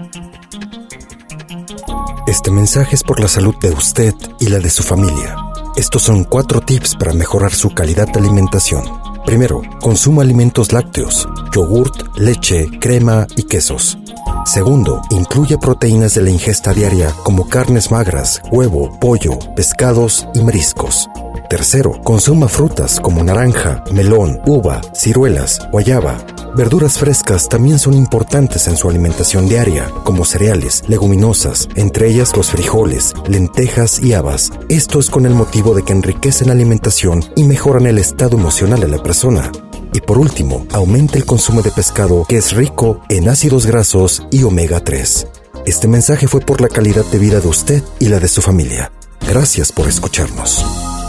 Este mensaje es por la salud de usted y la de su familia. Estos son 4 tips para mejorar su calidad de alimentación. Primero, consuma alimentos lácteos, yogurt, leche, crema y quesos. Segundo, incluya proteínas de la ingesta diaria como carnes magras, huevo, pollo, pescados y mariscos. Tercero, consuma frutas como naranja, melón, uva, ciruelas, guayaba. Verduras frescas también son importantes en su alimentación diaria, como cereales, leguminosas, entre ellas los frijoles, lentejas y habas. Esto es con el motivo de que enriquecen la alimentación y mejoran el estado emocional de la persona. Y por último, aumente el consumo de pescado, que es rico en ácidos grasos y omega 3. Este mensaje fue por la calidad de vida de usted y la de su familia. Gracias por escucharnos.